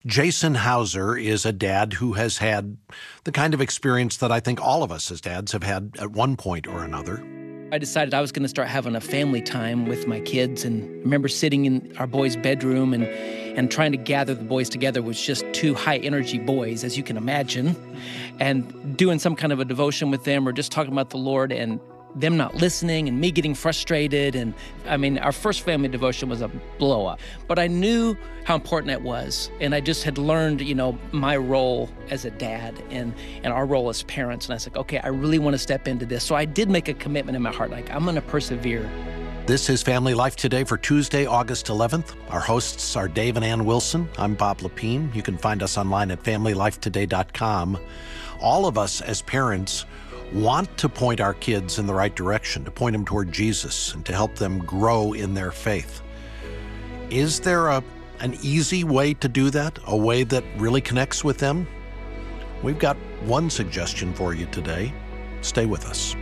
Jason Hauser is a dad who has had the kind of experience that I think all of us as dads have had at one point or another. I decided I was going to start having a family time with my kids, and I remember sitting in our boys' bedroom and trying to gather the boys together was just two high-energy boys, as you can imagine, and doing some kind of a devotion with them or just talking about the Lord and them not listening and me getting frustrated. And I mean, our first family devotion was a blow up, but I knew how important it was. And I just had learned, my role as a dad and our role as parents. And I was like, okay, I really want to step into this. So I did make a commitment in my heart, like I'm going to persevere. This is Family Life Today for Tuesday, August 11th. Our hosts are Dave and Ann Wilson. I'm Bob Lepine. You can find us online at familylifetoday.com. All of us as parents want to point our kids in the right direction, to point them toward Jesus and to help them grow in their faith. Is there an easy way to do that, a way that really connects with them? We've got one suggestion for you today. Stay with us.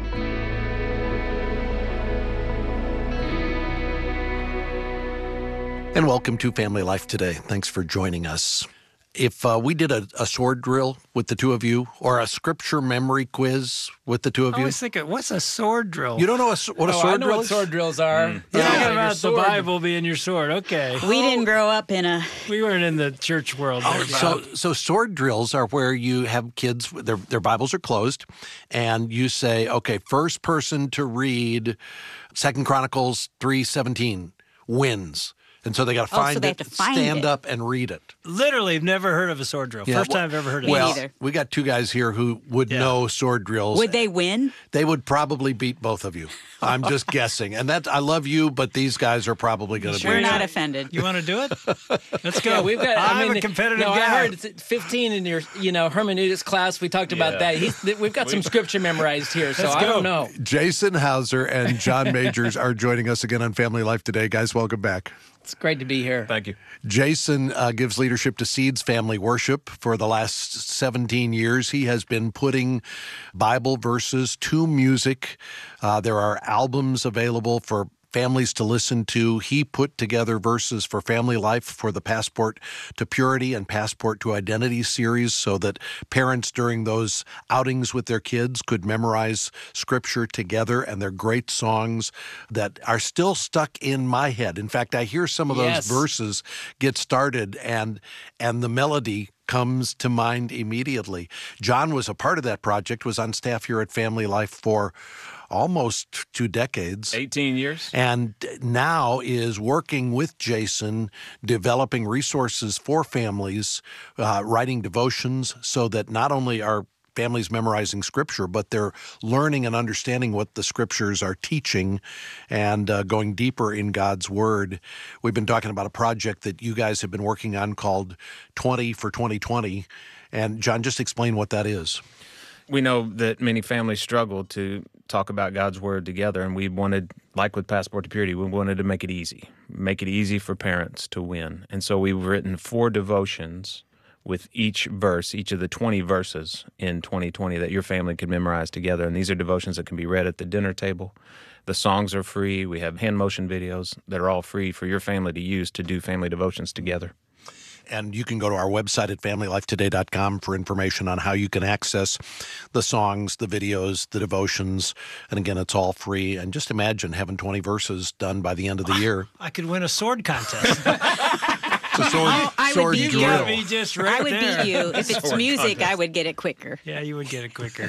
And welcome to Family Life Today. Thanks for joining us. If we did a sword drill with the two of you, or a scripture memory quiz with the two of you. I was thinking, what's a sword drill? You don't know what a sword drill is? I know what sword drills are. You're talking about the Bible being your sword. Okay. We didn't grow up in a... We weren't in the church world. So sword drills are where you have kids, their Bibles are closed, and you say, okay, first person to read 2 Chronicles 3:17 wins. And so they got to find it, stand up, and read it. Literally, I've never heard of a sword drill. First time I've ever heard of it. Well, we got two guys here who would know sword drills. Would they win? They would probably beat both of you. I'm just guessing. And I love you, but these guys are probably going to beat you. We're not offended. You want to do it? Let's go. Yeah, we've got. I'm a competitive guy. I heard it's 15 in your, hermeneutics class. We talked about that. We've got some scripture memorized here, so I don't know. Jason Hauser and John Majors are joining us again on Family Life Today. Guys, welcome back. It's great to be here. Thank you. Jason gives leadership to Seeds Family Worship. For the last 17 years, he has been putting Bible verses to music. There are albums available for families to listen to. He put together verses for Family Life for the Passport to Purity and Passport to Identity series so that parents during those outings with their kids could memorize scripture together, and they're great songs that are still stuck in my head. In fact, I hear some of those verses get started and the melody comes to mind immediately. John was a part of that project, was on staff here at Family Life for almost 2 decades. 18 years. And now is working with Jason, developing resources for families, writing devotions so that not only are families memorizing scripture, but they're learning and understanding what the scriptures are teaching and going deeper in God's word. We've been talking about a project that you guys have been working on called 20 for 2020. And John, just explain what that is. We know that many families struggle to talk about God's word together, and we wanted, like with Passport to Purity, we wanted to make it easy for parents to win. And so we've written 4 devotions with each verse, each of the 20 verses in 2020 that your family can memorize together. And these are devotions that can be read at the dinner table. The songs are free. We have hand motion videos that are all free for your family to use to do family devotions together. And you can go to our website at familylifetoday.com for information on how you can access the songs, the videos, the devotions. And again, it's all free. And just imagine having 20 verses done by the end of the year. I could win a sword contest. It's a sword You drill. got me just right I would there. beat you. If it's music, I would get it quicker. Yeah, you would get it quicker.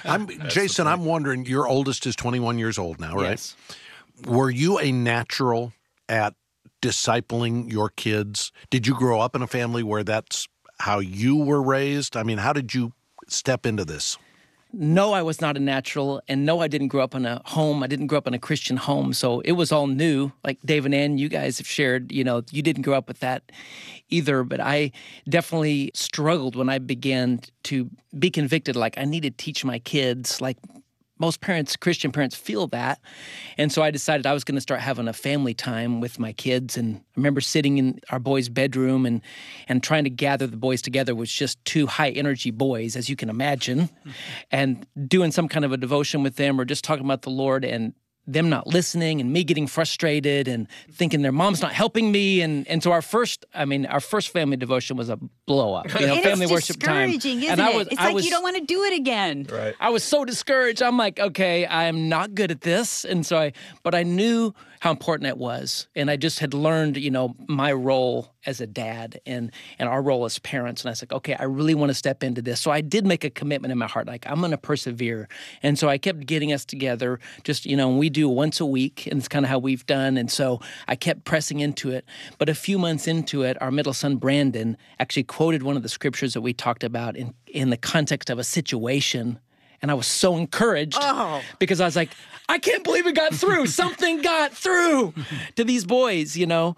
Jason, I'm wondering, your oldest is 21 years old now, right? Yes. Were you a natural at discipling your kids? Did you grow up in a family where that's how you were raised? I mean, how did you step into this? No, I was not a natural, and no, I didn't grow up in a home. I didn't grow up in a Christian home, so it was all new. Like Dave and Ann, you guys have shared, you didn't grow up with that either, but I definitely struggled when I began to be convicted, like I need to teach my kids, like most parents, Christian parents, feel that. And so I decided I was going to start having a family time with my kids. And I remember sitting in our boys' bedroom and trying to gather the boys together was just two high-energy boys, as you can imagine, and doing some kind of a devotion with them or just talking about the Lord and them not listening and me getting frustrated and thinking their mom's not helping me. And so our first family devotion was a blow up, and family it's worship time. discouraging, isn't it? It's like you don't want to do it again. Right. I was so discouraged. I'm like, okay, I am not good at this. And so but I knew how important it was. And I just had learned, my role as a dad and our role as parents. And I was like, okay, I really want to step into this. So I did make a commitment in my heart, like I'm going to persevere. And so I kept getting us together, just, we do once a week, and it's kind of how we've done. And so I kept pressing into it. But a few months into it, our middle son, Brandon, actually quoted one of the scriptures that we talked about in the context of a situation. And I was so encouraged because I was like, I can't believe it got through. Something got through to these boys,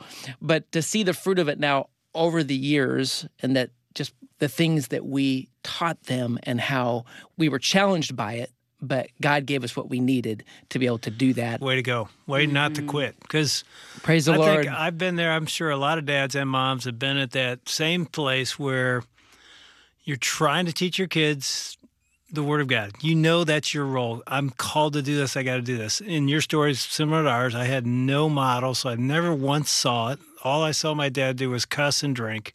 But to see the fruit of it now over the years, and that just the things that we taught them and how we were challenged by it, but God gave us what we needed to be able to do that. Way to go. Way not to quit. Because Praise the I Lord. think I've been there. I'm sure a lot of dads and moms have been at that same place where you're trying to teach your kids the Word of God. That's your role. I'm called to do this. I got to do this. And your story is similar to ours. I had no model, so I never once saw it. All I saw my dad do was cuss and drink.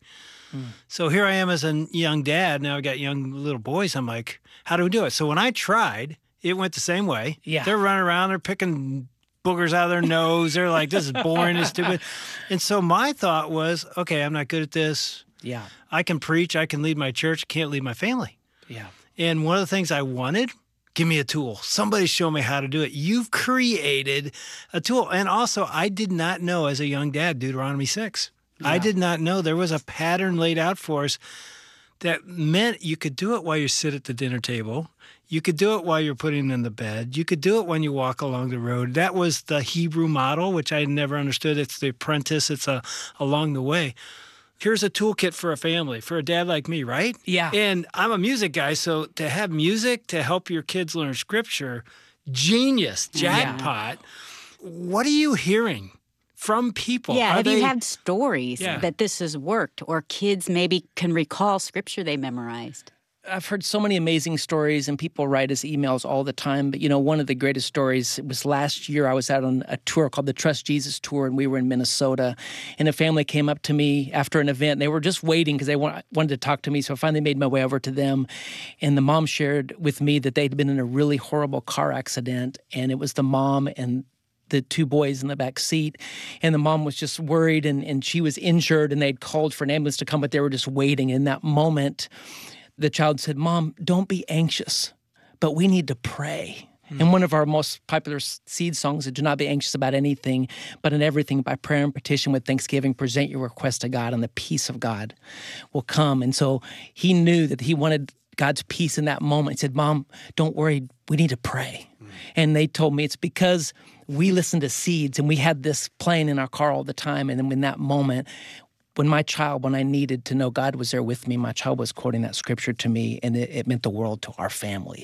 So here I am as a young dad. Now I've got young little boys. I'm like, how do we do it? So when I tried, it went the same way. Yeah. They're running around. They're picking boogers out of their nose. They're like, this is boring and stupid. And so my thought was, okay, I'm not good at this. Yeah. I can preach. I can lead my church. Can't lead my family. Yeah. And one of the things I wanted, give me a tool. Somebody show me how to do it. You've created a tool. And also, I did not know as a young dad, Deuteronomy 6. Yeah. I did not know there was a pattern laid out for us that meant you could do it while you sit at the dinner table. You could do it while you're putting in the bed. You could do it when you walk along the road. That was the Hebrew model, which I never understood. It's the apprentice. It's along the way. Here's a toolkit for a family, for a dad like me, right? Yeah. And I'm a music guy, so to have music to help your kids learn scripture, genius, jackpot. Yeah. What are you hearing from people? Yeah, have you had stories that this has worked, or kids maybe can recall scripture they memorized? I've heard so many amazing stories, and people write us emails all the time. But, one of the greatest stories, it was last year. I was out on a tour called the Trust Jesus Tour, and we were in Minnesota. And a family came up to me after an event. And they were just waiting because they wanted to talk to me. So I finally made my way over to them. And the mom shared with me that they'd been in a really horrible car accident. And it was the mom and the two boys in the back seat, and the mom was just worried, and she was injured, and they'd called for an ambulance to come, but they were just waiting. In that moment, the child said, "Mom, don't be anxious, but we need to pray." And one of our most popular seed songs is, "Do not be anxious about anything, but in everything by prayer and petition with thanksgiving, present your request to God, and the peace of God will come." And so he knew that he wanted God's peace in that moment. He said, "Mom, don't worry, we need to pray." And they told me it's because we listened to Seeds, and we had this playing in our car all the time. And then in that moment, when I needed to know God was there with me, my child was quoting that scripture to me, and it meant the world to our family.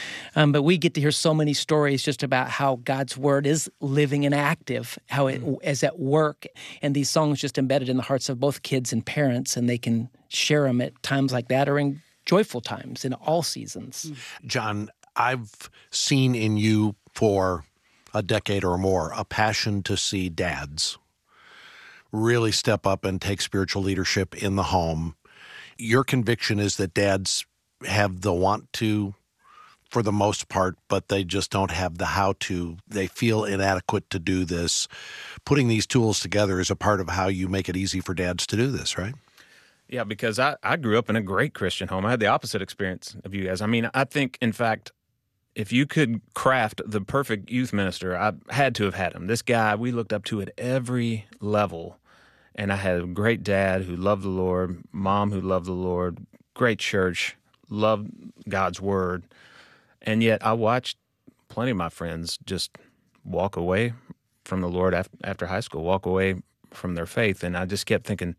But we get to hear so many stories just about how God's word is living and active, how it is at work, and these songs just embedded in the hearts of both kids and parents, and they can share them at times like that or in joyful times in all seasons. John, I've seen in you for a decade or more a passion to see dads really step up and take spiritual leadership in the home. Your conviction is that dads have the want to for the most part, but they just don't have the how to. They feel inadequate to do this. Putting these tools together is a part of how you make it easy for dads to do this, right? Yeah, because I grew up in a great Christian home. I had the opposite experience of you guys. I mean, I think, in fact, if you could craft the perfect youth minister, I had to have had him. This guy we looked up to at every level. And I had a great dad who loved the Lord, mom who loved the Lord, great church, loved God's word. And yet I watched plenty of my friends just walk away from the Lord after high school, walk away from their faith. And I just kept thinking,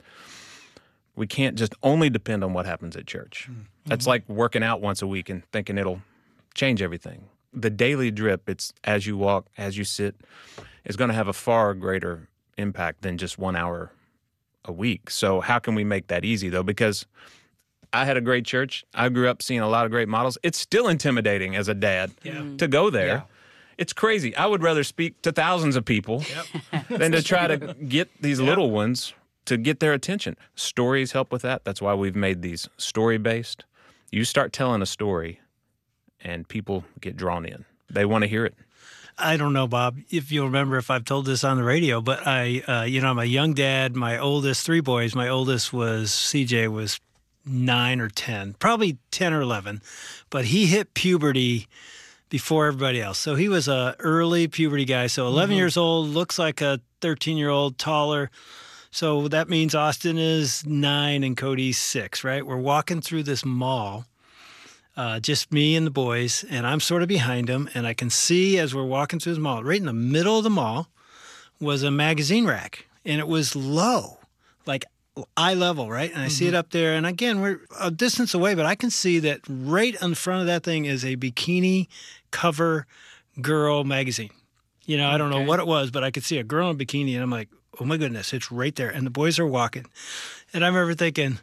we can't just only depend on what happens at church. Mm-hmm. That's like working out once a week and thinking it'll change everything. The daily drip, it's as you walk, as you sit, is going to have a far greater impact than just 1 hour a week. So how can we make that easy, though? Because I had a great church. I grew up seeing a lot of great models. It's still intimidating as a dad to go there. It's crazy. I would rather speak to thousands of people than to try to get these little ones to get their attention. Stories help with that. That's why we've made these story-based. You start telling a story, and people get drawn in. They want to hear it. I don't know, Bob, if you'll remember if I've told this on the radio, but I'm a young dad. My oldest, 3 boys. My oldest CJ was 9 or 10, probably 10 or 11, but he hit puberty before everybody else. So he was a early puberty guy. So 11 years old, looks like a 13-year-old, taller. So that means Austin is 9 and Cody's 6, right? We're walking through this mall, just me and the boys, and I'm sort of behind him, and I can see as we're walking through this mall, right in the middle of the mall was a magazine rack, and it was low, like eye level, right? And I see it up there, and again, we're a distance away, but I can see that right in front of that thing is a bikini cover girl magazine. I don't know what it was, but I could see a girl in a bikini, and I'm like, oh my goodness, it's right there. And the boys are walking. And I remember thinking,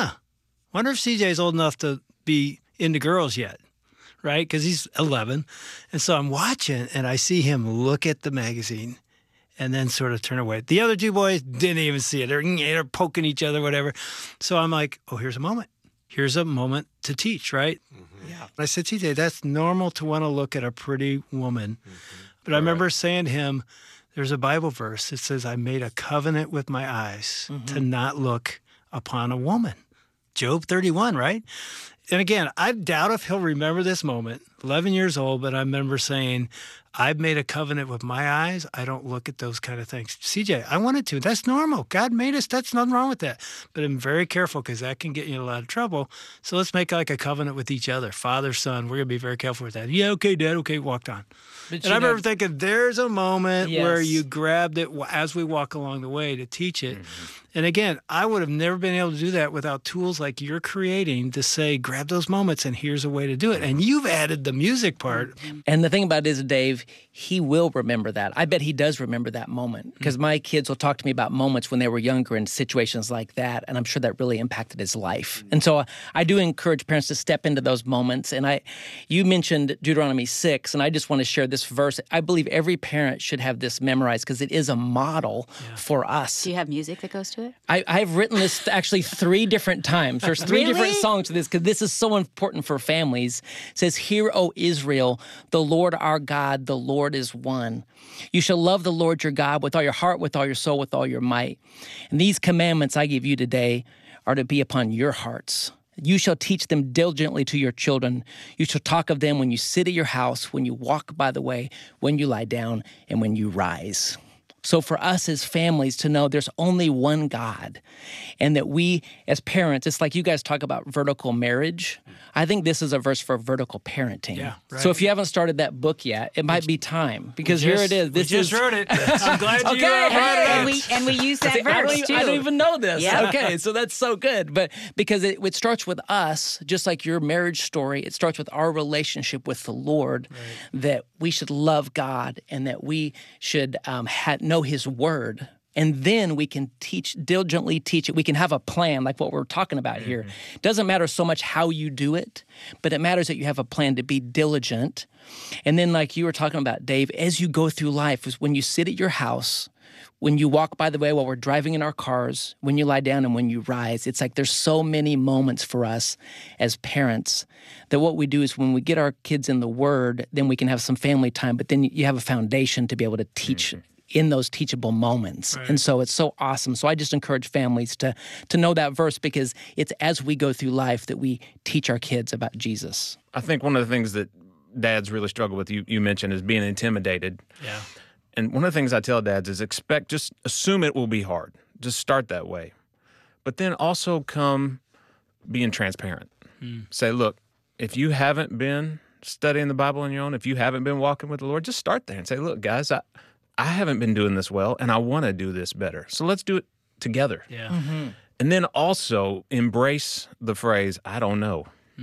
wonder if CJ's old enough to be into girls yet, right? Because he's 11. And so I'm watching, and I see him look at the magazine and then sort of turn away. The other 2 boys didn't even see it. They're poking each other, whatever. So I'm like, oh, here's a moment. Here's a moment to teach, right? Yeah. And I said, CJ, that's normal to want to look at a pretty woman. But I remember saying to him, there's a Bible verse that says, I made a covenant with my eyes to not look upon a woman. Job 31, right? And again, I doubt if he'll remember this moment, 11 years old, but I remember saying, I've made a covenant with my eyes. I don't look at those kind of things. CJ, I wanted to. That's normal. God made us. That's nothing wrong with that. But I'm very careful because that can get you in a lot of trouble. So let's make like a covenant with each other. Father, son, we're going to be very careful with that. Yeah, okay, Dad. Okay, walked on. And I remember thinking, there's a moment where you grabbed it as we walk along the way to teach it. And again, I would have never been able to do that without tools like you're creating to say, grab those moments and here's a way to do it. And you've added the music part. And the thing about it is, Dave, he will remember that. I bet he does remember that moment because my kids will talk to me about moments when they were younger in situations like that. And I'm sure that really impacted his life. And so I do encourage parents to step into those moments. And you mentioned Deuteronomy 6, and I just want to share this verse. I believe every parent should have this memorized because it is a model for us. Do you have music that goes to it? I've written this actually 3 different times. There's 3 different songs to this because this is so important for families. It says, Hear, O Israel, the Lord our God, the Lord is one. You shall love the Lord your God with all your heart, with all your soul, with all your might. And these commandments I give you today are to be upon your hearts. You shall teach them diligently to your children. You shall talk of them when you sit at your house, when you walk by the way, when you lie down, and when you rise. So for us as families to know there's only one God and that we as parents, it's like you guys talk about vertical marriage. I think this is a verse for vertical parenting. Yeah, right. So if you haven't started that book yet, it might be time because here it is. This just wrote it. I'm glad you brought it up. And we use that verse too. I don't even know this. Yeah. Okay, so that's so good. But because it starts with us, just like your marriage story, it starts with our relationship with the Lord, that we should love God and that we should know His Word. And then we can diligently teach it. We can have a plan like what we're talking about here. It doesn't matter so much how you do it, but it matters that you have a plan to be diligent. And then like you were talking about, Dave, as you go through life, is when you sit at your house, when you walk by the way while we're driving in our cars, when you lie down and when you rise, it's like there's so many moments for us as parents that what we do is when we get our kids in the Word, then we can have some family time, but then you have a foundation to be able to teach in those teachable moments. Right. And so it's so awesome. So I just encourage families to know that verse because it's as we go through life that we teach our kids about Jesus. I think one of the things that dads really struggle with, you mentioned, is being intimidated. Yeah. And one of the things I tell dads is just assume it will be hard. Just start that way. But then also come being transparent. Say, look, if you haven't been studying the Bible on your own, if you haven't been walking with the Lord, just start there and say, look, guys, I haven't been doing this well, and I want to do this better. So let's do it together. Yeah. And then also embrace the phrase, I don't know.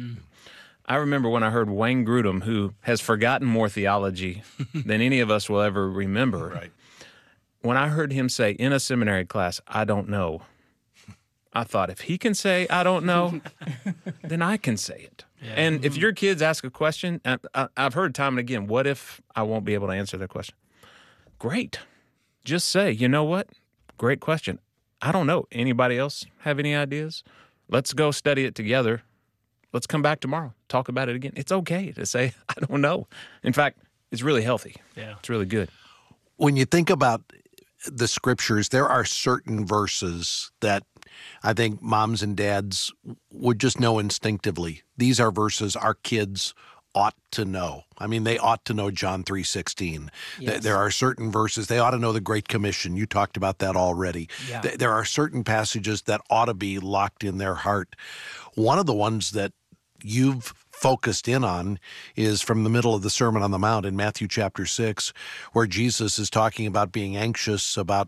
I remember when I heard Wayne Grudem, who has forgotten more theology than any of us will ever remember. Right. When I heard him say in a seminary class, I don't know, I thought, if he can say I don't know, then I can say it. Yeah. And if your kids ask a question, and I've heard time and again, what if I won't be able to answer that question? Great. Just say, you know what? Great question. I don't know. Anybody else have any ideas? Let's go study it together. Let's come back tomorrow, talk about it again. It's okay to say, I don't know. In fact, it's really healthy. Yeah. It's really good. When you think about the scriptures, there are certain verses that I think moms and dads would just know instinctively. These are verses our kids ought to know. I mean, they ought to know John 3:16. Yes. There are certain verses, they ought to know the Great Commission. You talked about that already. Yeah. There are certain passages that ought to be locked in their heart. One of the ones that you've focused in on is from the middle of the Sermon on the Mount in Matthew chapter 6, where Jesus is talking about being anxious about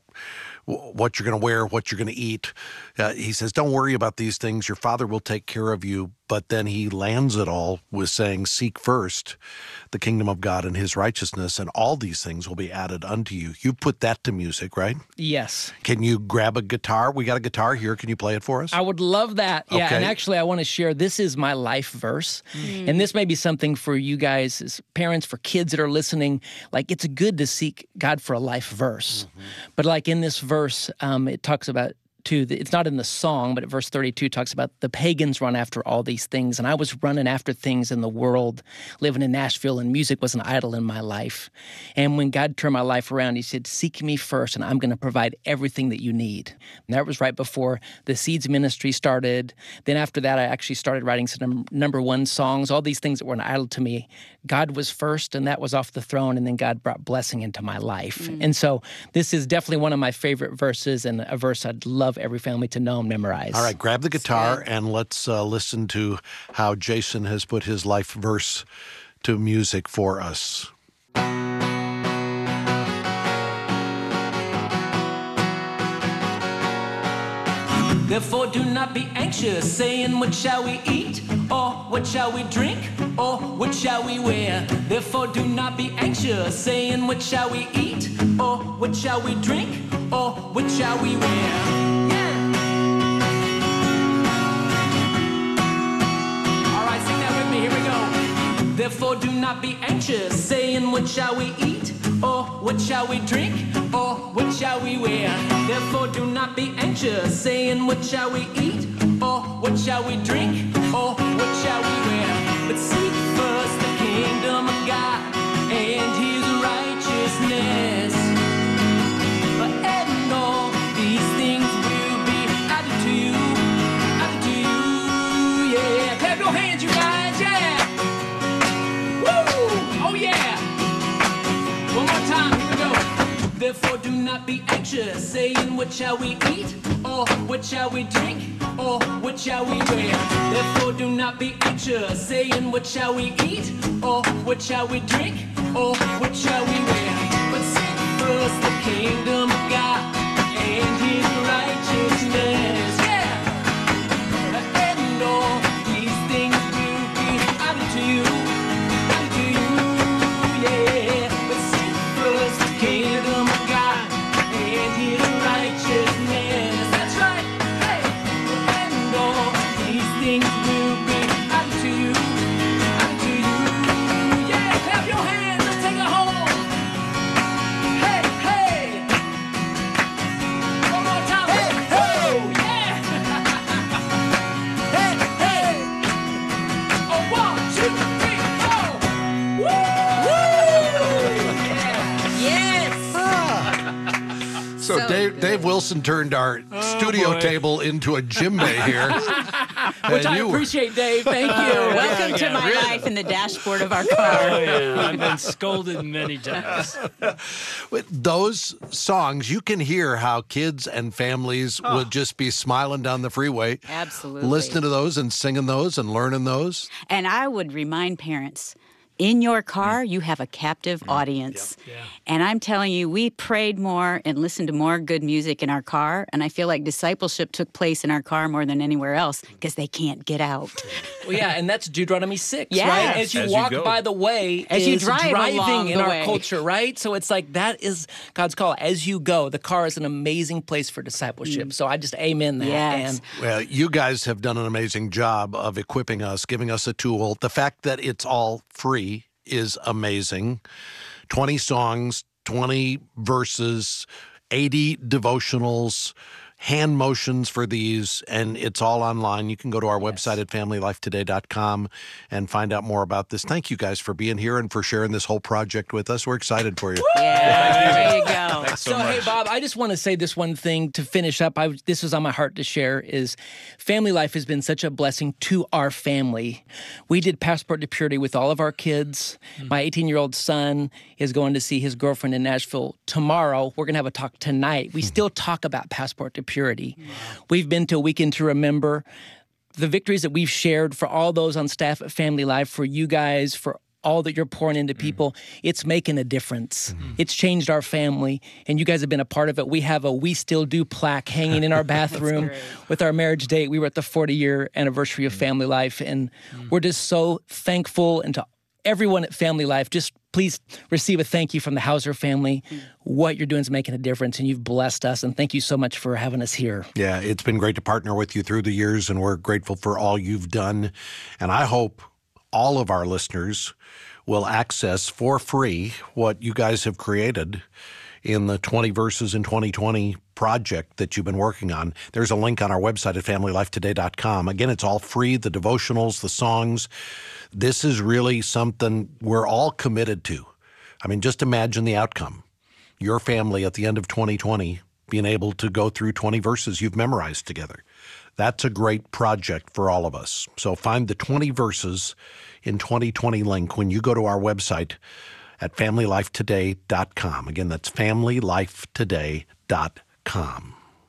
what you're going to wear, what you're going to eat. He says, don't worry about these things. Your Father will take care of you. But then he lands it all with saying, seek first the kingdom of God and his righteousness, and all these things will be added unto you. You put that to music, right? Yes. Can you grab a guitar? We got a guitar here. Can you play it for us? I would love that. Yeah, Okay. and actually I want to share, this is my life verse. And this may be something for you guys as parents, for kids that are listening. Like, it's good to seek God for a life verse. But like in this verse, it talks about it's not in the song, but at verse 32 talks about the pagans run after all these things. And I was running after things in the world, living in Nashville, and music was an idol in my life. And when God turned my life around, he said, seek me first, and I'm going to provide everything that you need. And that was right before the Seeds ministry started. Then after that, I actually started writing some number one songs, all these things that were an idol to me. God was first, and that was off the throne, and then God brought blessing into my life. And so this is definitely one of my favorite verses, and a verse I'd love every family to know and memorize. All right, grab the guitar and let's listen to how Jason has put his life verse to music for us. Therefore do not be anxious, saying, what shall we eat? Or what shall we drink? Or what shall we wear? Therefore do not be anxious, saying, what shall we eat? Or what shall we drink? Or what shall we wear? Therefore do not be anxious, saying, what shall we eat? Or what shall we drink? Or what shall we wear? Therefore do not be anxious, saying, what shall we eat? Or what shall we drink? Or what shall we wear? But seek first the kingdom of God and his righteousness. And all these things will be added to you, yeah. Clap your hands, you guys, yeah. Oh yeah! One more time, here we go. Therefore do not be anxious, saying, what shall we eat? Or what shall we drink? Or what shall we wear? Therefore do not be anxious, saying, what shall we eat? Or what shall we drink? Or what shall we wear? But seek first the kingdom of God and his righteousness. Yeah! And all these things will be added to you. So Dave Wilson turned our studio table into a djembe here. Which I appreciate, Dave. Thank you. Welcome to my life in the dashboard of our car. Oh, yeah. I've been scolded many times. With those songs, you can hear how kids and families would just be smiling down the freeway. Absolutely. Listening to those and singing those and learning those. And I would remind parents in your car, you have a captive audience. Yeah. And I'm telling you, we prayed more and listened to more good music in our car. And I feel like discipleship took place in our car more than anywhere else because they can't get out. Well, yeah, and that's Deuteronomy 6, Yes. right? As you As you walk go. by the way, As you is drive along driving in the our way. culture, right? So it's like that is God's call. As you go, the car is an amazing place for discipleship. So I just amen that. Yes. And Well, you guys have done an amazing job of equipping us, giving us a tool. The fact that it's all free is amazing. 20 songs, 20 verses, 80 devotionals, hand motions for these, and it's all online. You can go to our website at familylifetoday.com and find out more about this. Thank you guys for being here and for sharing this whole project with us. We're excited for you. Yeah, there you go. Thanks so So, much. hey, Bob, I just want to say this one thing to finish up. This was on my heart to share is Family Life has been such a blessing to our family. We did Passport to Purity with all of our kids. My 18-year-old son is going to see his girlfriend in Nashville tomorrow. We're going to have a talk tonight. We still talk about Passport to Purity. We've been to a Weekend to Remember. The victories that we've shared for all those on staff at Family Life, for you guys, for all that you're pouring into people, it's making a difference. It's changed our family, and you guys have been a part of it. We have a We Still Do plaque hanging in our bathroom with our marriage date. We were at the 40-year anniversary of Family Life, and we're just so thankful. And to everyone at Family Life, just please receive a thank you from the Hauser family. What you're doing is making a difference, and you've blessed us, and thank you so much for having us here. Yeah, it's been great to partner with you through the years, and we're grateful for all you've done. And I hope all of our listeners will access for free what you guys have created in the 20 Verses in 2020 project that you've been working on. There's a link on our website at familylifetoday.com. Again, it's all free, the devotionals, the songs. This is really something we're all committed to. I mean, just imagine the outcome. Your family at the end of 2020 being able to go through 20 verses you've memorized together. That's a great project for all of us. So find the 20 Verses in 2020 link when you go to our website at familylifetoday.com. Again, that's familylifetoday.com.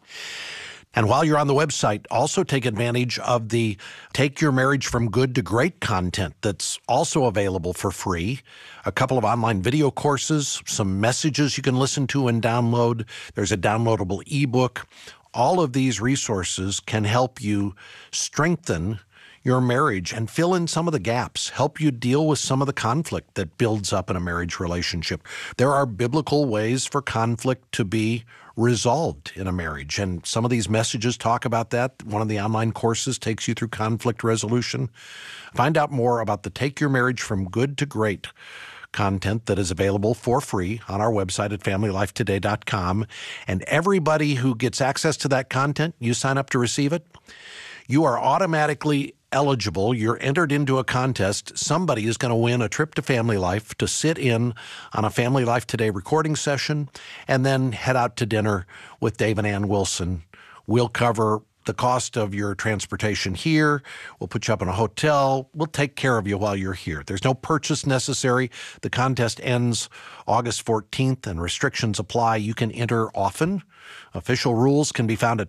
And while you're on the website, also take advantage of the Take Your Marriage from Good to Great content that's also available for free. A couple of online video courses, some messages you can listen to and download. There's a downloadable ebook. All of these resources can help you strengthen your marriage and fill in some of the gaps, help you deal with some of the conflict that builds up in a marriage relationship. There are biblical ways for conflict to be resolved in a marriage, and some of these messages talk about that. One of the online courses takes you through conflict resolution. Find out more about the Take Your Marriage from Good to Great content that is available for free on our website at familylifetoday.com. And everybody who gets access to that content, you sign up to receive it, you are automatically eligible. You're entered into a contest. Somebody is going to win a trip to Family Life to sit in on a Family Life Today recording session and then head out to dinner with Dave and Ann Wilson. We'll cover the cost of your transportation here. We'll put you up in a hotel. We'll take care of you while you're here. There's no purchase necessary. The contest ends August 14th and restrictions apply. You can enter often. Official rules can be found at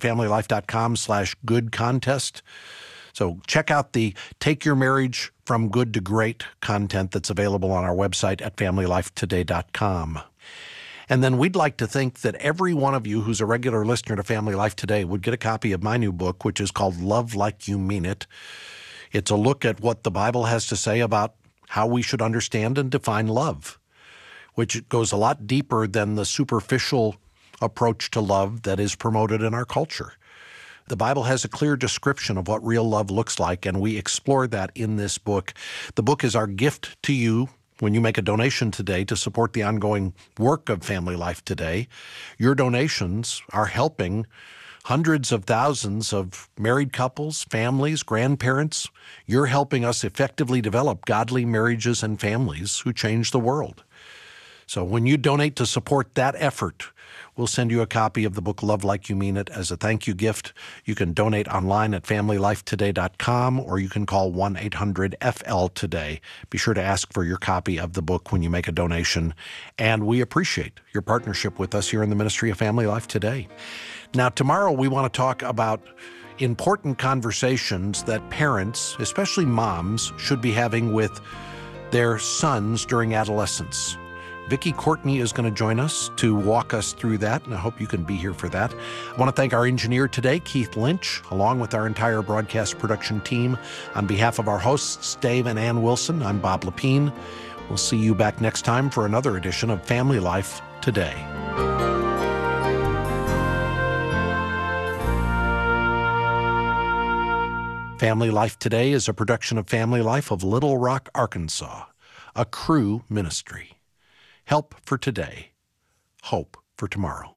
familylife.com/good-contest. So check out the Take Your Marriage from Good to Great content that's available on our website at familylifetoday.com. And then we'd like to think that every one of you who's a regular listener to Family Life Today would get a copy of my new book, which is called Love Like You Mean It. It's a look at what the Bible has to say about how we should understand and define love, which goes a lot deeper than the superficial approach to love that is promoted in our culture. The Bible has a clear description of what real love looks like, and we explore that in this book. The book is our gift to you when you make a donation today to support the ongoing work of Family Life Today. Your donations are helping hundreds of thousands of married couples, families, grandparents. You're helping us effectively develop godly marriages and families who change the world. So when you donate to support that effort, we'll send you a copy of the book Love Like You Mean It as a thank you gift. You can donate online at familylifetoday.com or you can call 1-800-FL-TODAY. Be sure to ask for your copy of the book when you make a donation. And we appreciate your partnership with us here in the Ministry of Family Life Today. Now, tomorrow we want to talk about important conversations that parents, especially moms, should be having with their sons during adolescence. Vicki Courtney is going to join us to walk us through that, and I hope you can be here for that. I want to thank our engineer today, Keith Lynch, along with our entire broadcast production team. On behalf of our hosts, Dave and Ann Wilson, I'm Bob Lepine. We'll see you back next time for another edition of Family Life Today. Family Life Today is a production of Family Life of Little Rock, Arkansas, a Cru ministry. Help for today, hope for tomorrow.